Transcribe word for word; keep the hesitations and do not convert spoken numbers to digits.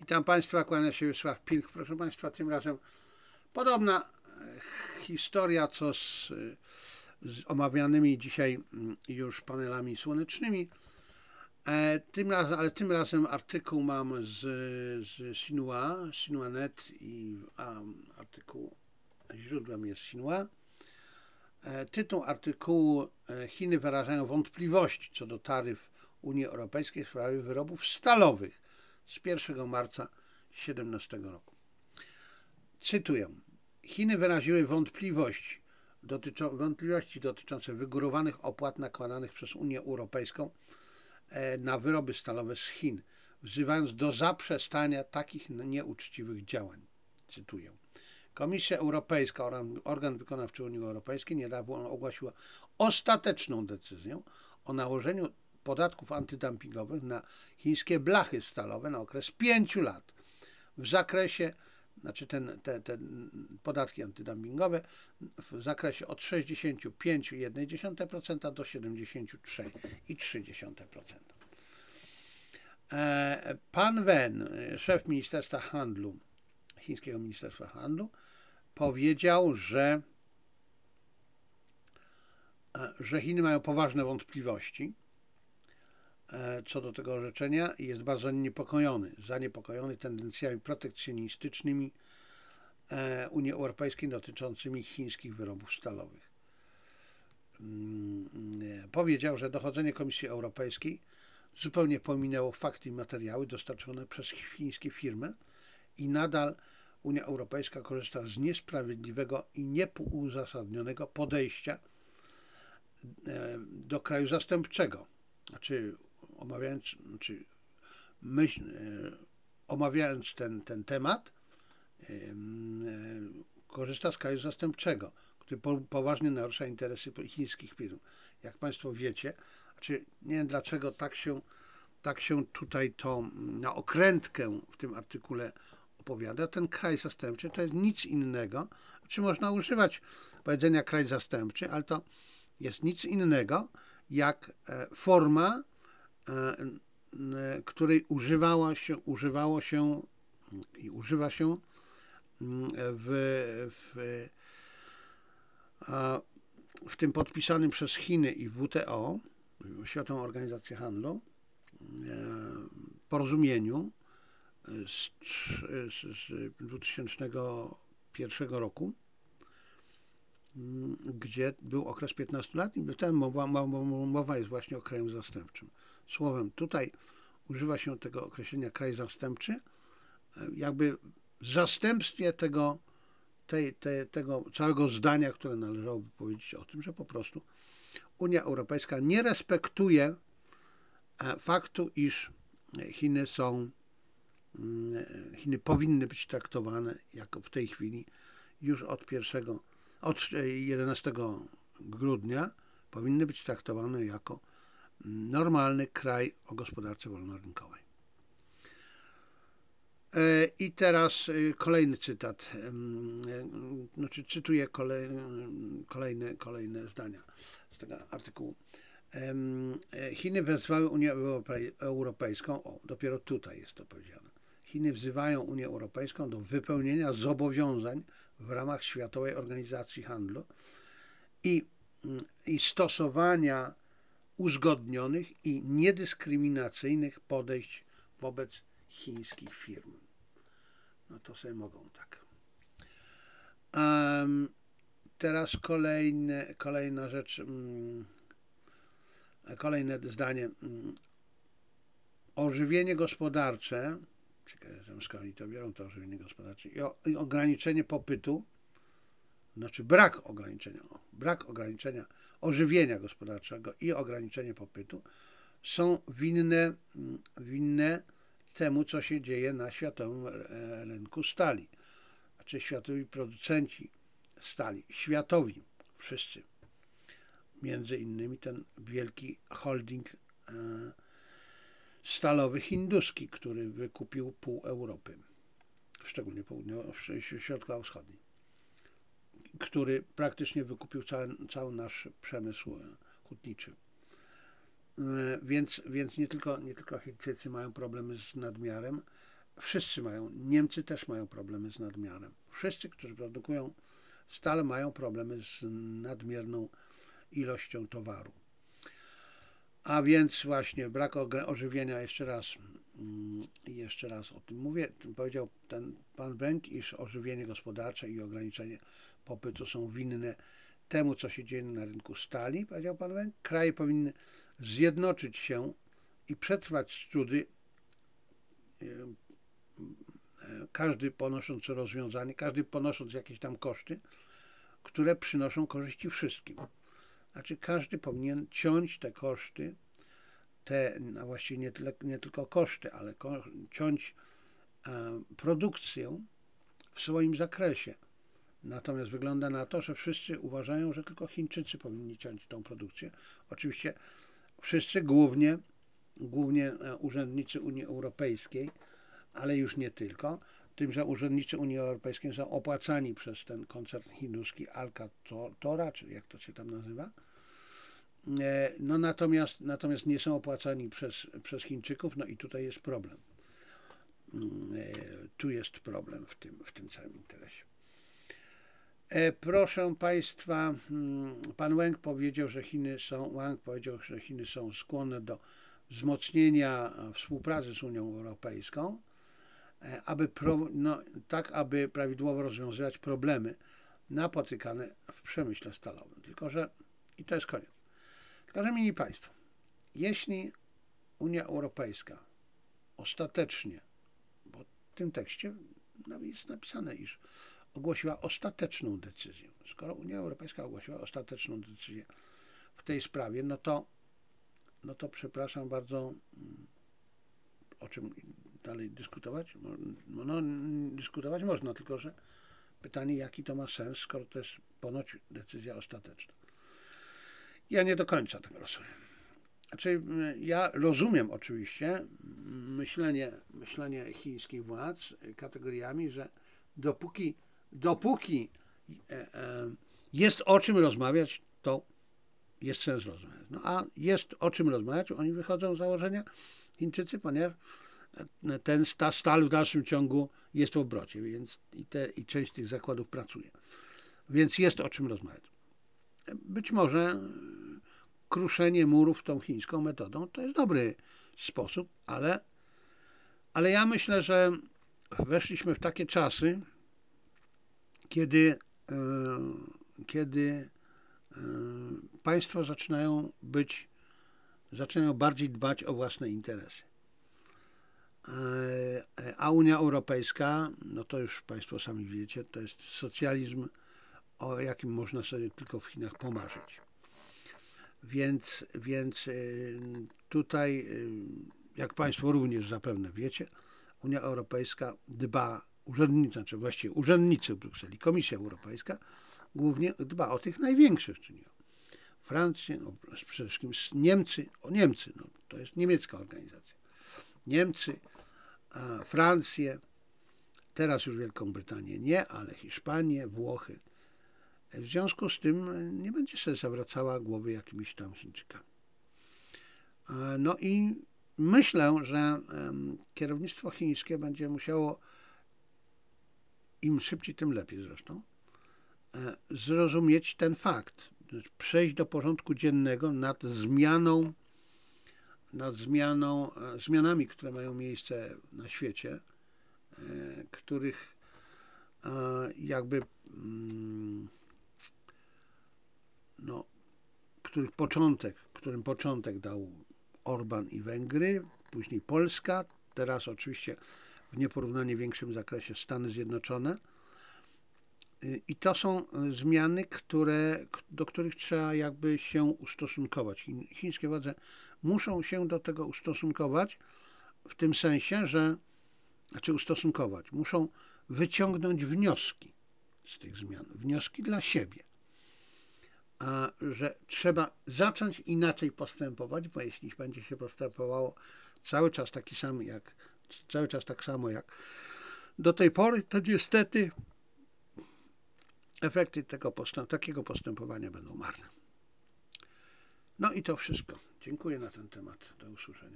Witam Państwa, kłania się Wiesław Pilch. Proszę Państwa, tym razem podobna historia co z, z omawianymi dzisiaj już panelami słonecznymi. E, tym razem, ale tym razem artykuł mam z, z Xinhua, Xinhua kropka net i a, artykuł źródłem jest Xinhua. E, tytuł artykułu: Chiny wyrażają wątpliwości co do taryf Unii Europejskiej w sprawie wyrobów stalowych z pierwszego marca dwa tysiące siedemnastego roku. Cytuję. Chiny wyraziły wątpliwości, dotyczą, wątpliwości dotyczące wygórowanych opłat nakładanych przez Unię Europejską na wyroby stalowe z Chin, wzywając do zaprzestania takich nieuczciwych działań. Cytuję. Komisja Europejska, organ wykonawczy Unii Europejskiej, niedawno ogłosiła ostateczną decyzję o nałożeniu podatków antydumpingowych na chińskie blachy stalowe na okres pięciu lat w zakresie, znaczy ten, te, te podatki antydumpingowe w zakresie od sześćdziesiąt pięć przecinek jeden procent do siedemdziesiąt trzy przecinek trzy procent. Pan Wen, szef Ministerstwa Handlu, chińskiego Ministerstwa Handlu, powiedział, że, że Chiny mają poważne wątpliwości co do tego orzeczenia i jest bardzo niepokojony, zaniepokojony tendencjami protekcjonistycznymi Unii Europejskiej dotyczącymi chińskich wyrobów stalowych. Powiedział, że dochodzenie Komisji Europejskiej zupełnie pominęło fakty i materiały dostarczone przez chińskie firmy i nadal Unia Europejska korzysta z niesprawiedliwego i nieuzasadnionego podejścia do kraju zastępczego. Znaczy, omawiając, znaczy myśl, omawiając ten, ten temat, korzysta z kraju zastępczego, który poważnie narusza interesy chińskich firm. Jak Państwo wiecie, znaczy nie wiem dlaczego tak się, tak się tutaj to na okrętkę w tym artykule opowiada. Ten kraj zastępczy to jest nic innego, czy można używać powiedzenia kraj zastępczy, ale to jest nic innego jak forma, której używało się, używało się i używa się w, w, w tym podpisanym przez Chiny i W T O, Światową Organizację Handlu, porozumieniu z, z dwa tysiące pierwszego roku, gdzie był okres piętnastu lat i ten mowa, mowa jest właśnie o kraju zastępczym. Słowem, tutaj używa się tego określenia kraj zastępczy, jakby w zastępstwie tego, tej, tej, tego całego zdania, które należałoby powiedzieć o tym, że po prostu Unia Europejska nie respektuje faktu, iż Chiny są, Chiny powinny być traktowane jako w tej chwili już od pierwszego, od jedenastego grudnia powinny być traktowane jako normalny kraj o gospodarce wolnorynkowej. I teraz kolejny cytat, znaczy cytuję kolejne, kolejne zdania z tego artykułu. Chiny wezwały Unię Europejską, o, dopiero tutaj jest to powiedziane, Chiny wzywają Unię Europejską do wypełnienia zobowiązań w ramach Światowej Organizacji Handlu i, i stosowania uzgodnionych i niedyskryminacyjnych podejść wobec chińskich firm. No to sobie mogą tak. Um, teraz kolejne, kolejna rzecz, um, kolejne zdanie. Um, ożywienie gospodarcze, ciekawe, skąd oni to biorą, to ożywienie gospodarcze, i, o, i ograniczenie popytu, znaczy brak ograniczenia, o, brak ograniczenia ożywienia gospodarczego i ograniczenie popytu są winne, winne temu, co się dzieje na światowym rynku stali. Znaczy światowi producenci stali, światowi, wszyscy. Między innymi ten wielki holding stalowy hinduski, który wykupił pół Europy, szczególnie środkowo-wschodniej, który praktycznie wykupił cały, cały nasz przemysł hutniczy. Więc, więc nie tylko, nie tylko Chińczycy mają problemy z nadmiarem, Wszyscy mają, Niemcy też mają problemy z nadmiarem. Wszyscy, którzy produkują stal, mają problemy z nadmierną ilością towaru. A więc właśnie brak ożywienia, jeszcze raz, jeszcze raz o tym mówię, powiedział ten pan Węg, iż ożywienie gospodarcze i ograniczenie popytu są winne temu, co się dzieje na rynku stali, powiedział pan Węg. Kraje powinny zjednoczyć się i przetrwać trudy, każdy ponosząc rozwiązanie, każdy ponosząc jakieś tam koszty, które przynoszą korzyści wszystkim. Znaczy każdy powinien ciąć te koszty, te, no właściwie nie, tyle, nie tylko koszty, ale ko ciąć e, produkcję w swoim zakresie. Natomiast wygląda na to, że wszyscy uważają, że tylko Chińczycy powinni ciąć tą produkcję. Oczywiście wszyscy, głównie, głównie urzędnicy Unii Europejskiej, ale już nie tylko. Tym, że urzędnicy Unii Europejskiej są opłacani przez ten koncern hinduski Alcatora, czy jak to się tam nazywa. No natomiast, natomiast nie są opłacani przez, przez Chińczyków, no i tutaj jest problem. Tu jest problem w tym, w tym całym interesie. Proszę Państwa, pan Wang powiedział, że Chiny są, Wang powiedział, że Chiny są skłonne do wzmocnienia współpracy z Unią Europejską, aby pro, no, tak, aby prawidłowo rozwiązywać problemy napotykane w przemyśle stalowym. Tylko że, i to jest koniec. Tylko że, mili Państwo, jeśli Unia Europejska ostatecznie, bo w tym tekście jest napisane, iż ogłosiła ostateczną decyzję. Skoro Unia Europejska ogłosiła ostateczną decyzję w tej sprawie, no to, no to przepraszam bardzo, o czym dalej dyskutować? No, no, dyskutować można, tylko że pytanie, jaki to ma sens, skoro to jest ponoć decyzja ostateczna. Ja nie do końca tego rozumiem. Znaczy, ja rozumiem oczywiście myślenie, myślenie chińskich władz kategoriami, że dopóki, dopóki jest o czym rozmawiać, to jest sens rozmawiać. No a jest o czym rozmawiać, oni wychodzą z założenia, Chińczycy, ponieważ ten, ta stal w dalszym ciągu jest w obrocie, więc i, te, i część tych zakładów pracuje. Więc jest o czym rozmawiać. Być może kruszenie murów tą chińską metodą to jest dobry sposób, ale, ale ja myślę, że weszliśmy w takie czasy, kiedy, kiedy państwa zaczynają być, zaczynają bardziej dbać o własne interesy. A Unia Europejska, no to już Państwo sami wiecie, to jest socjalizm, o jakim można sobie tylko w Chinach pomarzyć. Więc, więc tutaj, jak Państwo również zapewne wiecie, Unia Europejska dba, urzędnicy, znaczy właściwie urzędnicy w Brukseli, Komisja Europejska głównie dba o tych największych, czyli o Francję, no przede wszystkim Niemcy, o Niemcy, no to jest niemiecka organizacja. Niemcy, a Francję, teraz już Wielką Brytanię nie, ale Hiszpanię, Włochy. W związku z tym nie będzie sobie zawracała głowy jakimiś tam Chińczykami. No i myślę, że kierownictwo chińskie będzie musiało, im szybciej, tym lepiej zresztą, zrozumieć ten fakt, przejść do porządku dziennego nad zmianą, nad zmianą, zmianami, które mają miejsce na świecie, których jakby no, których początek, którym początek dał Orban i Węgry, później Polska, teraz oczywiście w nieporównanie większym zakresie Stany Zjednoczone. I to są zmiany, które, do których trzeba jakby się ustosunkować. Chińskie władze muszą się do tego ustosunkować w tym sensie, że, znaczy ustosunkować, muszą wyciągnąć wnioski z tych zmian, wnioski dla siebie. A że trzeba zacząć inaczej postępować, bo jeśli będzie się postępowało cały czas taki sam jak, cały czas tak samo jak do tej pory, to niestety efekty tego postęp, takiego postępowania będą marne. No i to wszystko. Dziękuję na ten temat. Do usłyszenia.